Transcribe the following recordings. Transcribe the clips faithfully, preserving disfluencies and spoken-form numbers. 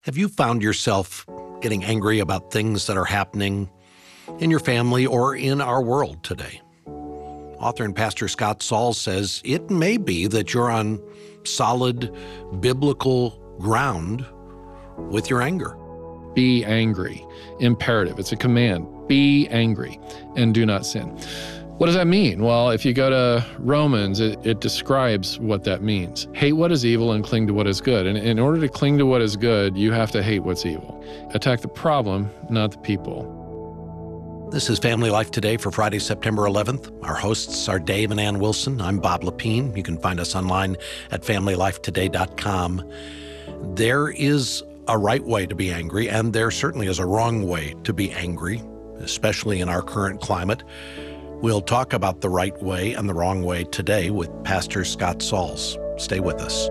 Have you found yourself getting angry about things that are happening in your family or in our world today? Author and pastor Scott Sauls says it may be that you're on solid biblical ground with your anger. Be angry. Imperative. It's a command. Be angry and do not sin. What does that mean? Well, if you go to Romans, it, it describes what that means. Hate what is evil and cling to what is good. And in order to cling to what is good, you have to hate what's evil. Attack the problem, not the people. This is Family Life Today for Friday, September eleventh. Our hosts are Dave and Ann Wilson. I'm Bob Lepine. You can find us online at family life today dot com. There is a right way to be angry, and there certainly is a wrong way to be angry, especially in our current climate. We'll talk about the right way and the wrong way today with Pastor Scott Sauls. Stay with us.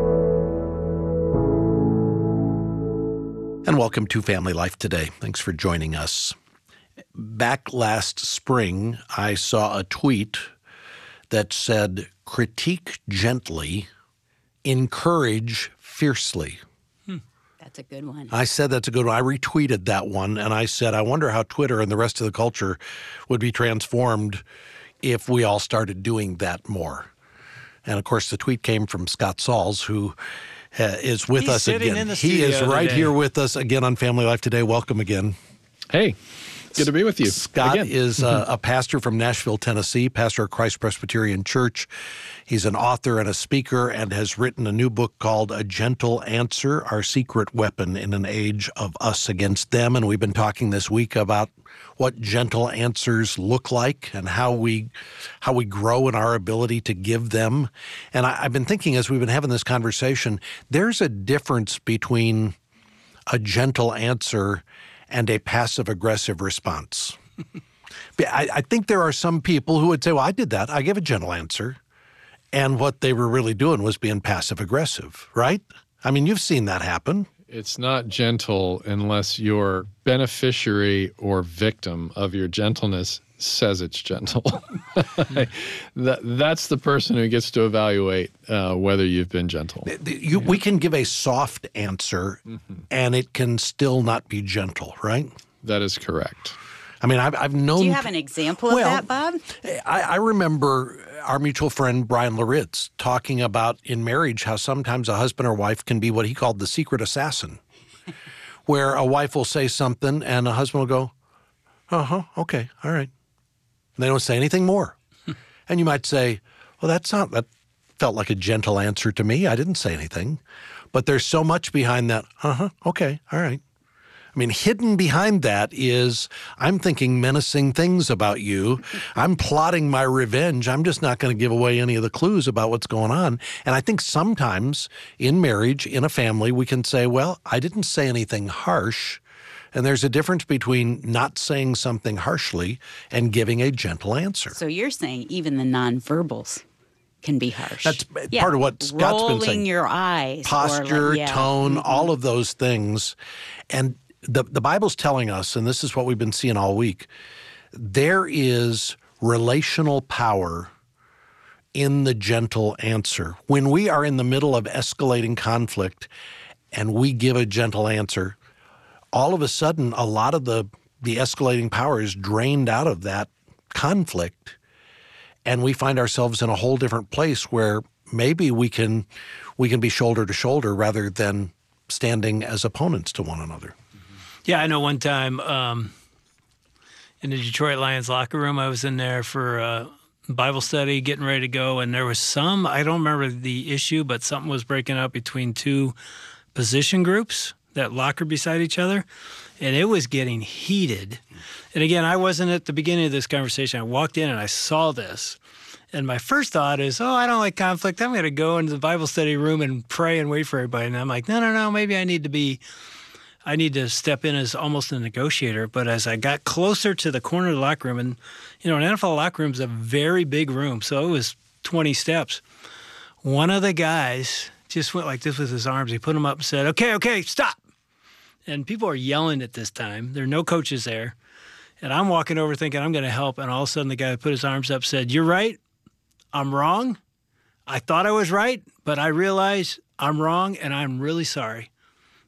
And welcome to Family Life Today. Thanks for joining us. Back last spring, I saw a tweet that said, critique gently, encourage fiercely. That's a good one. I said that's a good one. I retweeted that one, and I said, I wonder how Twitter and the rest of the culture would be transformed if we all started doing that more. And, of course, the tweet came from Scott Sauls, who uh, is with He's us sitting again. in the He is studio right today. here with us again on Family Life Today. Welcome again. Hey, good to be with you. Scott again. is a, a pastor from Nashville, Tennessee, pastor of Christ Presbyterian Church. He's an author and a speaker and has written a new book called A Gentle Answer, Our Secret Weapon in an Age of Us Against Them. And we've been talking this week about what gentle answers look like and how we how we grow in our ability to give them. And I, I've been thinking as we've been having this conversation, there's a difference between a gentle answer and a passive-aggressive response. I, I think there are some people who would say, well, I did that. I gave a gentle answer. And what they were really doing was being passive-aggressive, right? I mean, you've seen that happen. It's not gentle unless your beneficiary or victim of your gentleness says it's gentle. that, that's the person who gets to evaluate uh, whether you've been gentle. You, we can give a soft answer, mm-hmm. and it can still not be gentle, right? That is correct. I mean, I've, I've known... Do you have an example well, of that, Bob? I, I remember our mutual friend, Brian Laritz, talking about in marriage how sometimes a husband or wife can be what he called the secret assassin, where a wife will say something and a husband will go, uh-huh, okay, all right. And they don't say anything more. And you might say, well, that's not, that felt like a gentle answer to me. I didn't say anything. But there's so much behind that, uh-huh, okay, all right. I mean, hidden behind that is, I'm thinking menacing things about you. I'm plotting my revenge. I'm just not going to give away any of the clues about what's going on. And I think sometimes in marriage, in a family, we can say, well, I didn't say anything harsh. And there's a difference between not saying something harshly and giving a gentle answer. So you're saying even the nonverbals can be harsh. That's yeah. part of what Scott's Rolling been saying. Rolling your eyes. Posture, or like, yeah. tone, mm-hmm. all of those things. And the, the Bible's telling us, and this is what we've been seeing all week, there is relational power in the gentle answer. When we are in the middle of escalating conflict and we give a gentle answer, all of a sudden, a lot of the, the escalating power is drained out of that conflict, and we find ourselves in a whole different place where maybe we can we can be shoulder to shoulder rather than standing as opponents to one another. Yeah, I know one time um, in the Detroit Lions locker room, I was in there for uh, Bible study, getting ready to go, and there was some, I don't remember the issue, but something was breaking up between two position groups that locker beside each other, and it was getting heated. And again, I wasn't at the beginning of this conversation. I walked in and I saw this, and my first thought is, oh, I don't like conflict. I'm going to go into the Bible study room and pray and wait for everybody. And I'm like, no, no, no, maybe I need to be, I need to step in as almost a negotiator. But as I got closer to the corner of the locker room, and, you know, an N F L locker room is a very big room, so it was twenty steps. One of the guys just went like this with his arms. He put them up and said, okay, okay, stop. And people are yelling at this time. There are no coaches there. And I'm walking over thinking I'm going to help. And all of a sudden the guy who put his arms up said, you're right. I'm wrong. I thought I was right, but I realize I'm wrong and I'm really sorry.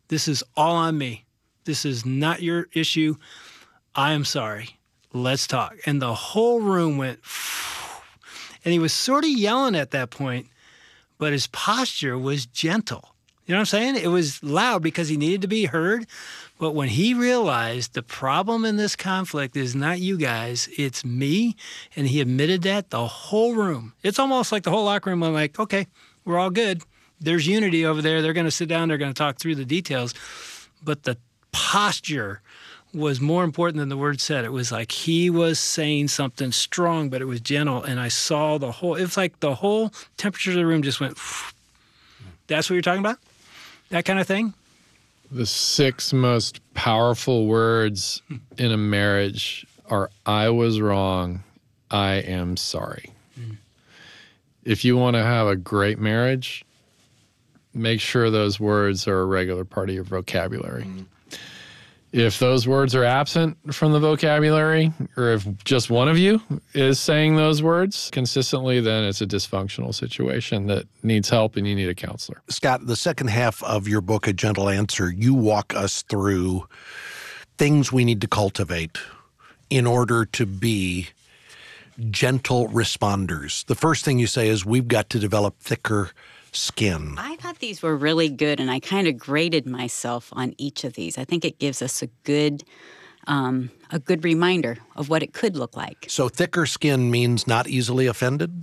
This is all on me. This is not your issue. I am sorry. Let's talk. And the whole room went, and he was sort of yelling at that point, but his posture was gentle. You know what I'm saying? It was loud because he needed to be heard. But when he realized the problem in this conflict is not you guys, it's me, and he admitted that, the whole room, it's almost like the whole locker room went like, okay, we're all good. There's unity over there. They're going to sit down. They're going to talk through the details. But the posture was more important than the word said. It was like he was saying something strong, but it was gentle. And I saw the whole, it's like the whole temperature of the room just went, that's what you're talking about? That kind of thing? The six most powerful words in a marriage are, I was wrong, I am sorry. Mm. If you want to have a great marriage, make sure those words are a regular part of your vocabulary. Mm. If those words are absent from the vocabulary, or if just one of you is saying those words consistently, then it's a dysfunctional situation that needs help and you need a counselor. Scott, the second half of your book, A Gentle Answer, you walk us through things we need to cultivate in order to be gentle responders. The first thing you say is we've got to develop thicker skin. I thought these were really good, and I kind of graded myself on each of these. I think it gives us a good um, a good reminder of what it could look like. So thicker skin means not easily offended?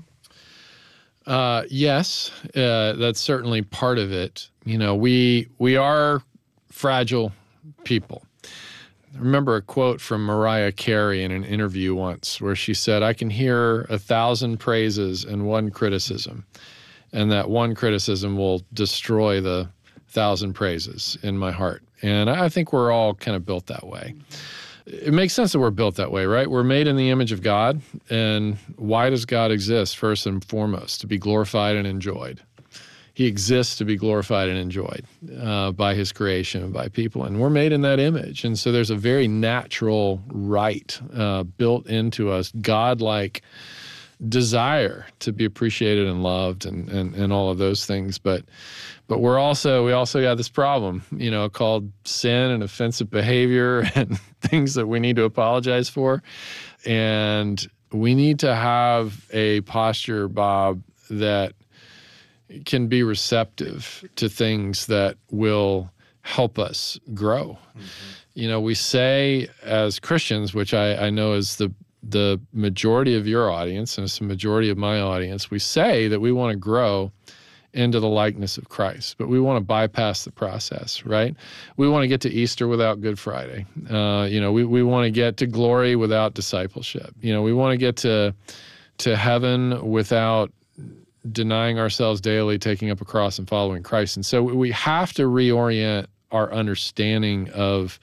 Uh, yes, uh, that's certainly part of it. You know, we we are fragile people. I remember a quote from Mariah Carey in an interview once where she said, I can hear a thousand praises and one criticism. And that one criticism will destroy the thousand praises in my heart. And I think we're all kind of built that way. It makes sense that we're built that way, right? We're made in the image of God. And why does God exist? First and foremost, to be glorified and enjoyed. He exists to be glorified and enjoyed uh, by his creation and by people. And we're made in that image. And so there's a very natural right uh, built into us, God-like desire to be appreciated and loved and, and, and all of those things. But but we're also, we also got this problem, you know, called sin and offensive behavior and things that we need to apologize for. And we need to have a posture, Bob, that can be receptive to things that will help us grow. Mm-hmm. You know, we say as Christians, which I, I know is the the majority of your audience, and it's the majority of my audience, we say that we want to grow into the likeness of Christ, but we want to bypass the process, right? We want to get to Easter without Good Friday. Uh, you know, we, we want to get to glory without discipleship. You know, we want to get to to heaven without denying ourselves daily, taking up a cross and following Christ. And so we have to reorient our understanding of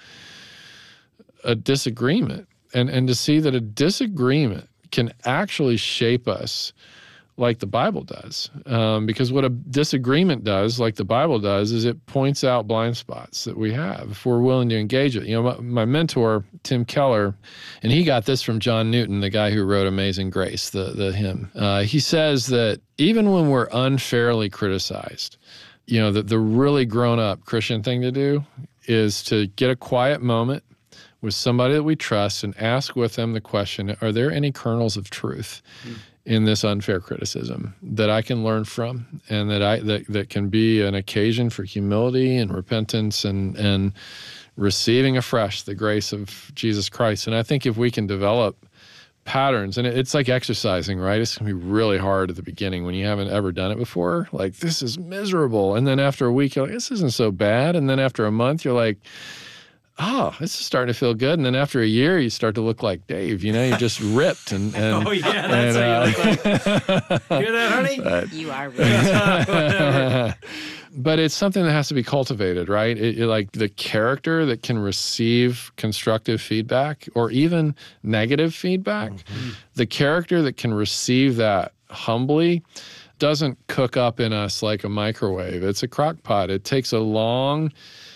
a disagreement. And and to see that a disagreement can actually shape us like the Bible does. Um, because what a disagreement does, like the Bible does, is it points out blind spots that we have if we're willing to engage it. You know, my, my mentor, Tim Keller, and he got this from John Newton, the guy who wrote Amazing Grace, the, the hymn. Uh, he says that even when we're unfairly criticized, you know, the, the really grown-up Christian thing to do is to get a quiet moment with somebody that we trust and ask with them the question, are there any kernels of truth mm. in this unfair criticism that I can learn from, and that I that, that can be an occasion for humility and repentance and and receiving afresh the grace of Jesus Christ? And I think if we can develop patterns, and it's like exercising, right? It's going to be really hard at the beginning when you haven't ever done it before. Like, this is miserable. And then after a week, you're like, this isn't so bad. And then after a month, you're like, oh, this is starting to feel good. And then after a year, you start to look like Dave. You know, you're just ripped. And, and oh, yeah, that's and, how you uh, look like. Hear that, honey? But, you are ripped. But it's something that has to be cultivated, right? It, it, like the character that can receive constructive feedback or even negative feedback, mm-hmm. the character that can receive that humbly doesn't cook up in us like a microwave. It's a crock pot. It takes a long...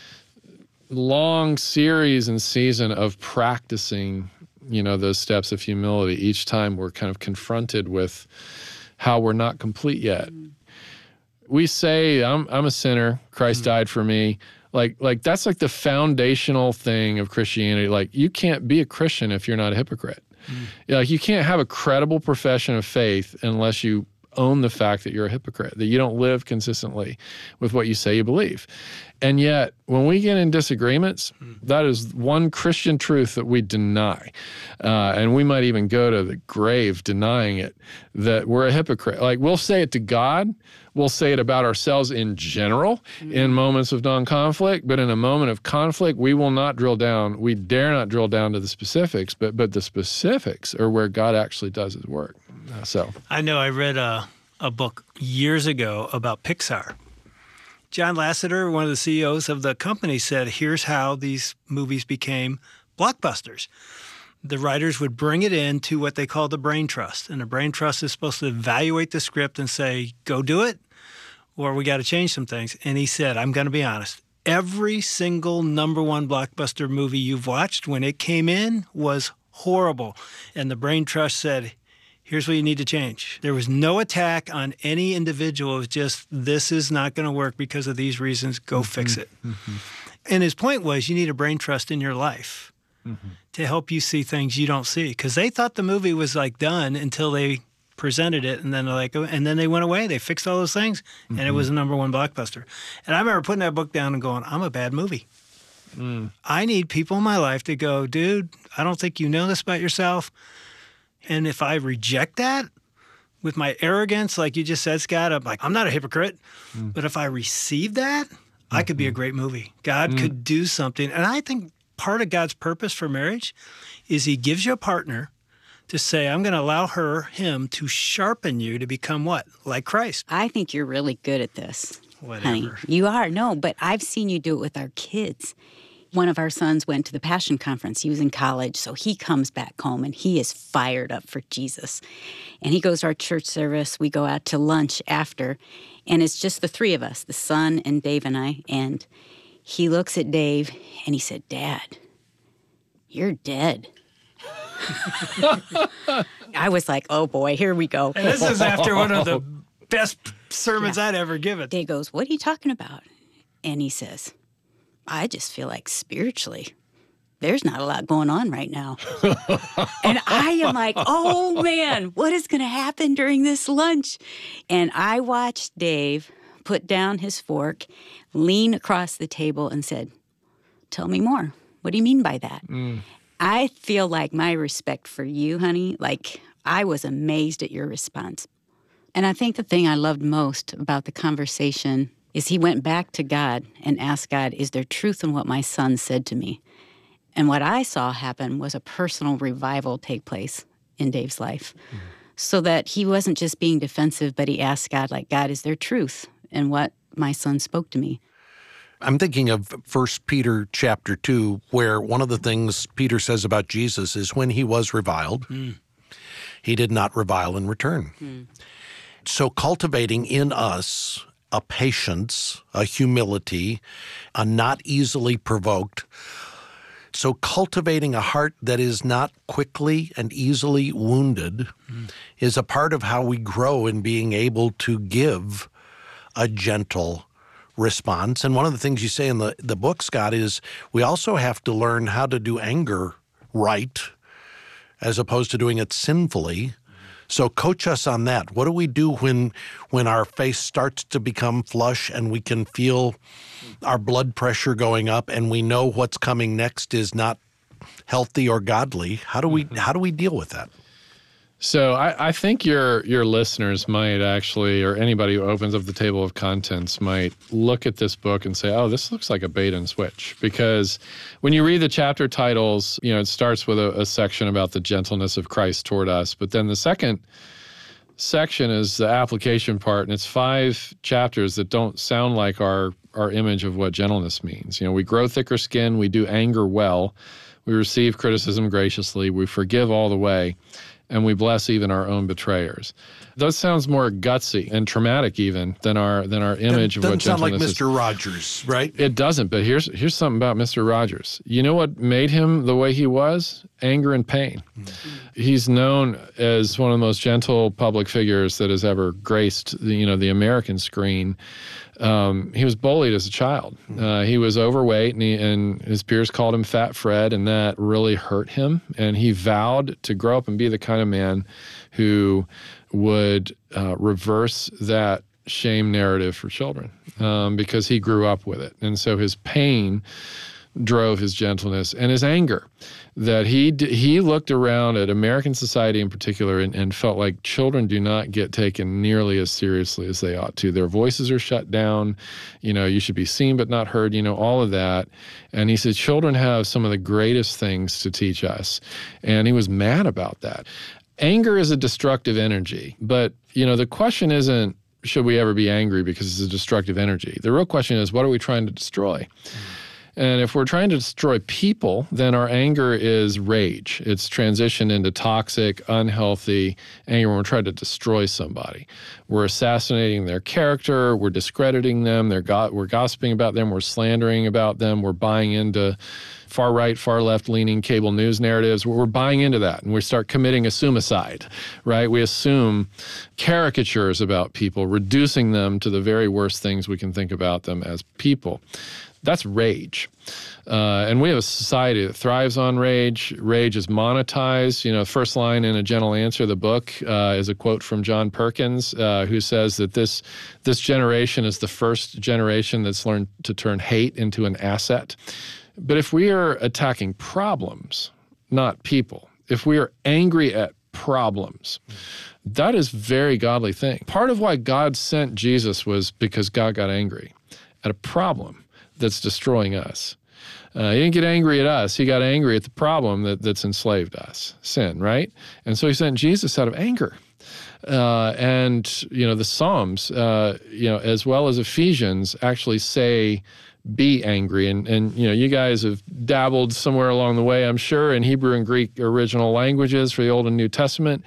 long series and season of practicing, you know, those steps of humility each time we're kind of confronted with how we're not complete yet. We say, I'm I'm a sinner, Christ mm. died for me. Like, like that's like the foundational thing of Christianity. Like, you can't be a Christian if you're not a hypocrite. Mm. Like, you can't have a credible profession of faith unless you own the fact that you're a hypocrite, that you don't live consistently with what you say you believe. And yet, when we get in disagreements, that is one Christian truth that we deny. Uh, and we might even go to the grave denying it, that we're a hypocrite. Like, we'll say it to God, we'll say it about ourselves in general mm. in moments of non-conflict, but in a moment of conflict, we will not drill down. We dare not drill down to the specifics, but but the specifics are where God actually does his work. So I know I read a, a book years ago about Pixar. John Lasseter, one of the C E Os of the company, said, here's how these movies became blockbusters. The writers would bring it into what they call the brain trust. And the brain trust is supposed to evaluate the script and say, go do it, or we got to change some things. And he said, I'm going to be honest, every single number one blockbuster movie you've watched, when it came in, was horrible. And the brain trust said, here's what you need to change. There was no attack on any individual. It was just, this is not going to work because of these reasons. Go mm-hmm. fix it. Mm-hmm. And his point was, you need a brain trust in your life mm-hmm. to help you see things you don't see. Because they thought the movie was like done until they presented it, and then they're like, and then they went away. They fixed all those things, mm-hmm. and it was a number one blockbuster. And I remember putting that book down and going, I'm a bad movie. Mm. I need people in my life to go, dude, I don't think you know this about yourself. And if I reject that with my arrogance, like you just said, Scott, I'm like, I'm not a hypocrite. Mm. But if I receive that, mm-hmm. I could be a great movie. God mm. could do something. And I think part of God's purpose for marriage is he gives you a partner to say, I'm going to allow her, him, to sharpen you to become what? Like Christ. I think you're really good at this, Whatever. honey. You are. No, but I've seen you do it with our kids. One of our sons went to the Passion Conference. He was in college, so he comes back home, and he is fired up for Jesus. And he goes to our church service. We go out to lunch after, and it's just the three of us, the son and Dave and I. And he looks at Dave, and he said, Dad, you're dead. I was like, oh, boy, here we go. And this is after one of the best sermons yeah. I'd ever given. Dave goes, what are you talking about? And he says, I just feel like spiritually, there's not a lot going on right now. And I am like, oh, man, what is going to happen during this lunch? And I watched Dave put down his fork, lean across the table and said, tell me more. What do you mean by that? Mm. I feel like my respect for you, honey, like I was amazed at your response. And I think the thing I loved most about the conversation is he went back to God and asked God, is there truth in what my son said to me? And what I saw happen was a personal revival take place in Dave's life. Mm-hmm. So that he wasn't just being defensive, but he asked God, like, God, is there truth in what my son spoke to me? I'm thinking of First Peter chapter two, where one of the things Peter says about Jesus is when he was reviled, mm. he did not revile in return. Mm. So cultivating in us a patience, a humility, a not easily provoked. So cultivating a heart that is not quickly and easily wounded mm. is a part of how we grow in being able to give a gentle response. And one of the things you say in the, the book, Scott, is we also have to learn how to do anger right as opposed to doing it sinfully. So coach us on that. What do we do when when our face starts to become flush and we can feel our blood pressure going up and we know what's coming next is not healthy or godly? How do we mm-hmm. how do we deal with that? So I, I think your your listeners might actually, or anybody who opens up the table of contents might look at this book and say, oh, this looks like a bait and switch. Because when you read the chapter titles, you know, it starts with a, a section about the gentleness of Christ toward us. But then the second section is the application part, and it's five chapters that don't sound like our, our image of what gentleness means. You know, we grow thicker skin, we do anger well, we receive criticism graciously, we forgive all the way, and we bless even our own betrayers. That sounds more gutsy and traumatic even than our than our image Doesn't of what gentleness is. Doesn't sound like Mister Rogers, right? It doesn't, but here's here's something about Mister Rogers. You know what made him the way he was? Anger and pain. Mm-hmm. He's known as one of the most gentle public figures that has ever graced the, you know, the American screen. Um, he was bullied as a child. Uh, he was overweight, and, he, and his peers called him Fat Fred, and that really hurt him. And he vowed to grow up and be the kind of man who would uh, reverse that shame narrative for children, um, because he grew up with it. And so his pain drove his gentleness and his anger, that he d- he looked around at American society in particular and, and felt like children do not get taken nearly as seriously as they ought to. Their voices are shut down. You know, you should be seen but not heard, you know, all of that. And he said, children have some of the greatest things to teach us. And he was mad about that. Anger is a destructive energy, but, you know, the question isn't, should we ever be angry because it's a destructive energy? The real question is, what are we trying to destroy? Mm. And if we're trying to destroy people, then our anger is rage. It's transitioned into toxic, unhealthy anger when we're trying to destroy somebody. We're assassinating their character. We're discrediting them. They're go- we're gossiping about them. We're slandering about them. We're buying into far right, far left leaning cable news narratives. We're buying into that, and we start committing a suicide, right? We assume caricatures about people, reducing them to the very worst things we can think about them as people. That's rage. Uh, and we have a society that thrives on rage. Rage is monetized. You know, first line in A Gentle Answer, the book, uh, is a quote from John Perkins, uh, who says that this this generation is the first generation that's learned to turn hate into an asset. But if we are attacking problems, not people, if we are angry at problems, that is a very godly thing. Part of why God sent Jesus was because God got angry at a problem that's destroying us. Uh, he didn't get angry at us. He got angry at the problem that, that's enslaved us, sin, right? And so he sent Jesus out of anger. Uh, and, you know, the Psalms, uh, you know, as well as Ephesians actually say, be angry. And, and, you know, you guys have dabbled somewhere along the way, I'm sure, in Hebrew and Greek original languages for the Old and New Testament.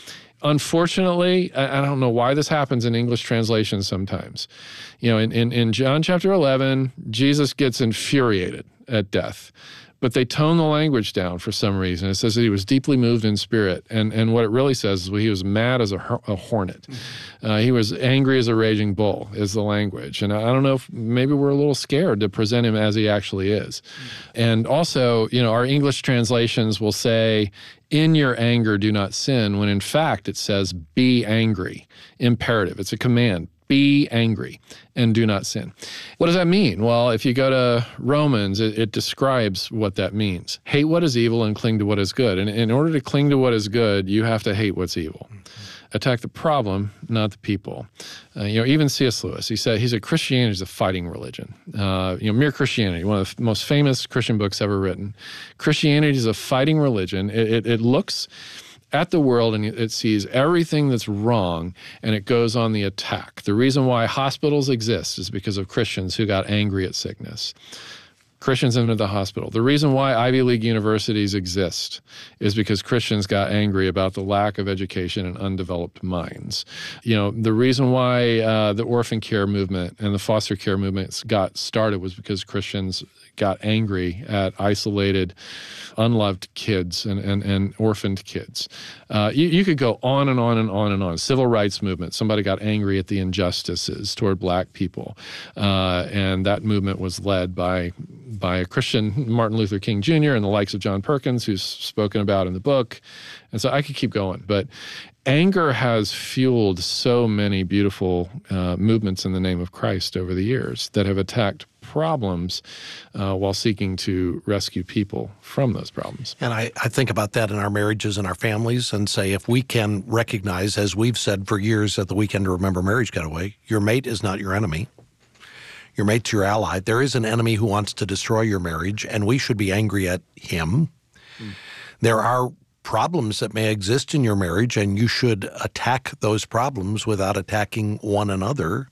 Unfortunately, I don't know why this happens in English translations sometimes. You know, in, in, in John chapter eleven, Jesus gets infuriated at death, but they tone the language down for some reason. It says that he was deeply moved in spirit, and, and what it really says is well, he was mad as a, a hornet. Mm-hmm. Uh, he was angry as a raging bull is the language. And I don't know if maybe we're a little scared to present him as he actually is. Mm-hmm. And also, you know, our English translations will say, in your anger, do not sin, when in fact it says, be angry, imperative. It's a command. Be angry and do not sin. What does that mean? Well, if you go to Romans, it, it describes what that means. Hate what is evil and cling to what is good. And in order to cling to what is good, you have to hate what's evil. Mm-hmm. Attack the problem, not the people. Uh, you know, even C S Lewis, he said, he said Christianity is a fighting religion. Uh, you know, Mere Christianity, one of the most famous Christian books ever written. Christianity is a fighting religion. It, it, it looks at the world and it sees everything that's wrong, and it goes on the attack. The reason why hospitals exist is because of Christians who got angry at sickness. Christians into the hospital. The reason why Ivy League universities exist is because Christians got angry about the lack of education in undeveloped minds. You know, the reason why uh, the orphan care movement and the foster care movements got started was because Christians got angry at isolated, unloved kids and, and, and orphaned kids. Uh, you, you could go on and on and on and on. Civil rights movement, somebody got angry at the injustices toward black people. Uh, and that movement was led by by a Christian, Martin Luther King Junior, and the likes of John Perkins, who's spoken about in the book. And so I could keep going. But anger has fueled so many beautiful uh, movements in the name of Christ over the years that have attacked problems uh, while seeking to rescue people from those problems. And I, I think about that in our marriages and our families and say, if we can recognize, as we've said for years at the Weekend to Remember Marriage Getaway, your mate is not your enemy. Your mate's your ally. There is an enemy who wants to destroy your marriage, and we should be angry at him. Mm. There are problems that may exist in your marriage, and you should attack those problems without attacking one another.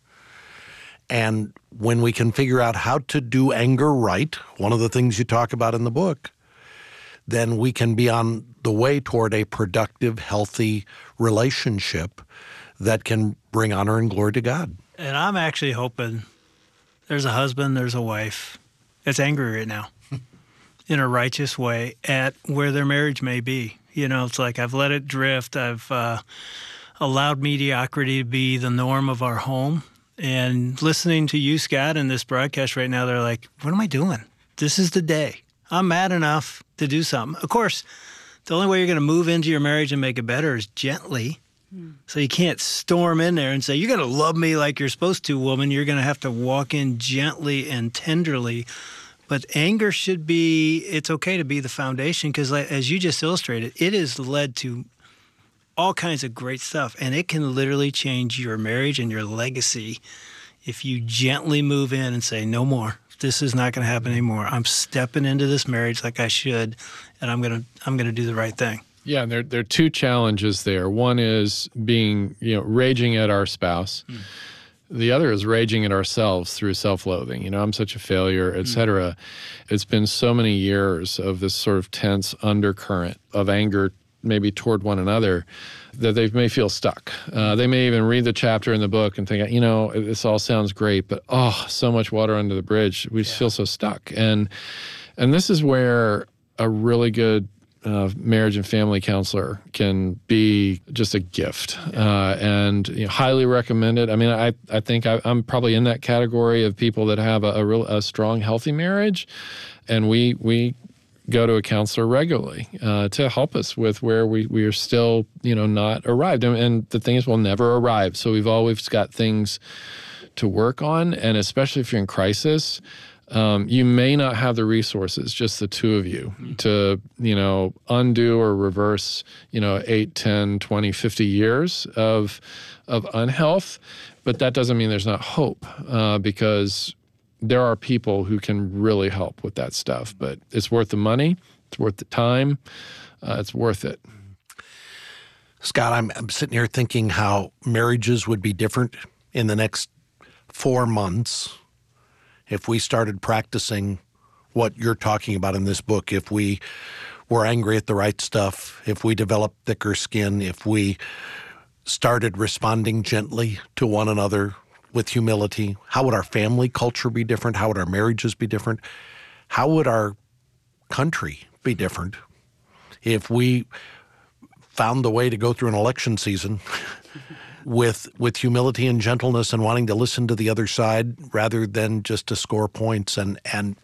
And when we can figure out how to do anger right, one of the things you talk about in the book, then we can be on the way toward a productive, healthy relationship that can bring honor and glory to God. And I'm actually hoping there's a husband, there's a wife that's angry right now in a righteous way at where their marriage may be. You know, it's like I've let it drift. I've uh, allowed mediocrity to be the norm of our home. And listening to you, Scott, and this broadcast right now, they're like, what am I doing? This is the day. I'm mad enough to do something. Of course, the only way you're going to move into your marriage and make it better is gently. Mm. So you can't storm in there and say, you're going to love me like you're supposed to, woman. You're going to have to walk in gently and tenderly. But anger should be, it's okay to be the foundation because as you just illustrated, it has led to all kinds of great stuff. And it can literally change your marriage and your legacy if you gently move in and say, no more. This is not going to happen anymore. I'm stepping into this marriage like I should, and I'm going to I'm going to do the right thing. Yeah, and there, there are two challenges there. One is being, you know, raging at our spouse. Mm. The other is raging at ourselves through self-loathing. You know, I'm such a failure, et cetera. Mm. It's been so many years of this sort of tense undercurrent of anger maybe toward one another that they may feel stuck. Uh, they may even read the chapter in the book and think, you know, this all sounds great, but oh, so much water under the bridge. We just yeah. feel so stuck. And and this is where a really good uh, marriage and family counselor can be just a gift uh, and you know, highly recommended. I mean, I, I think I, I'm probably in that category of people that have a, a real a strong, healthy marriage. And we we go to a counselor regularly uh, to help us with where we, we are still, you know, not arrived. And, and the thing is, we'll never arrive. So we've always got things to work on. And especially if you're in crisis, um, you may not have the resources, just the two of you, to, you know, undo or reverse, you know, eight, ten, twenty, fifty years of, of unhealth. But that doesn't mean there's not hope uh, because there are people who can really help with that stuff, but it's worth the money. It's worth the time. Uh, it's worth it. Scott, I'm, I'm sitting here thinking how marriages would be different in the next four months if we started practicing what you're talking about in this book, if we were angry at the right stuff, if we developed thicker skin, if we started responding gently to one another with humility. How would our family culture be different? How would our marriages be different? How would our country be different if we found the way to go through an election season with with humility and gentleness and wanting to listen to the other side rather than just to score points? And and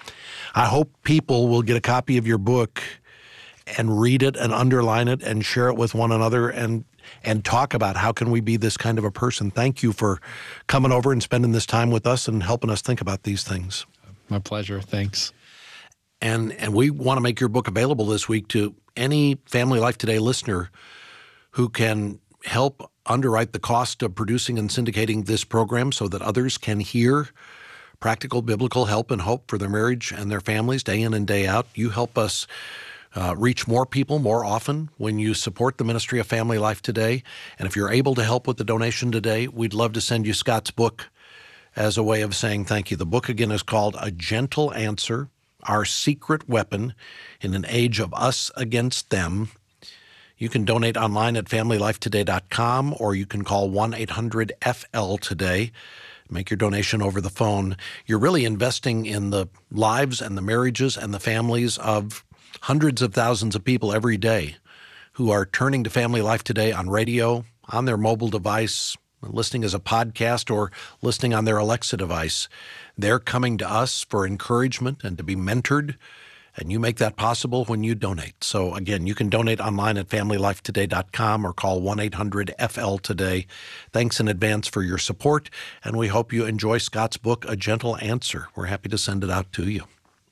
I hope people will get a copy of your book and read it and underline it and share it with one another and and talk about how can we be this kind of a person. Thank you for coming over and spending this time with us and helping us think about these things. My pleasure. Thanks. And and we want to make your book available this week to any Family Life Today listener who can help underwrite the cost of producing and syndicating this program so that others can hear practical biblical help and hope for their marriage and their families day in and day out. You help us Uh, reach more people more often when you support the ministry of Family Life Today. And if you're able to help with the donation today, we'd love to send you Scott's book as a way of saying thank you. The book, again, is called A Gentle Answer, Our Secret Weapon in an Age of Us Against Them. You can donate online at family life today dot com or you can call one eight hundred F L today. Make your donation over the phone. You're really investing in the lives and the marriages and the families of hundreds of thousands of people every day who are turning to Family Life Today on radio, on their mobile device, listening as a podcast, or listening on their Alexa device. They're coming to us for encouragement and to be mentored, and you make that possible when you donate. So again, you can donate online at family life today dot com or call one eight hundred F L today. Thanks in advance for your support, and we hope you enjoy Scott's book, A Gentle Answer. We're happy to send it out to you.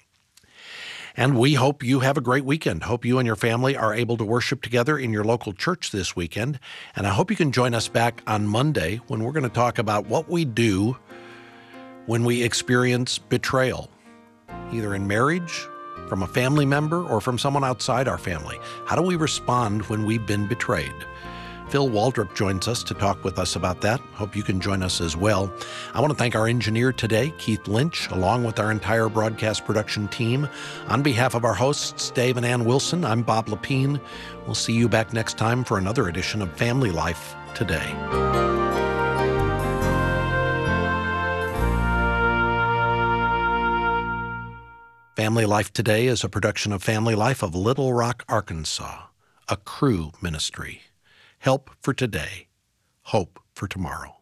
And we hope you have a great weekend. Hope you and your family are able to worship together in your local church this weekend. And I hope you can join us back on Monday when we're going to talk about what we do when we experience betrayal, either in marriage, from a family member, or from someone outside our family. How do we respond when we've been betrayed? Phil Waldrop joins us to talk with us about that. Hope you can join us as well. I want to thank our engineer today, Keith Lynch, along with our entire broadcast production team. On behalf of our hosts, Dave and Ann Wilson, I'm Bob Lepine. We'll see you back next time for another edition of Family Life Today. Family Life Today is a production of Family Life of Little Rock, Arkansas, a Cru ministry. Help for today, hope for tomorrow.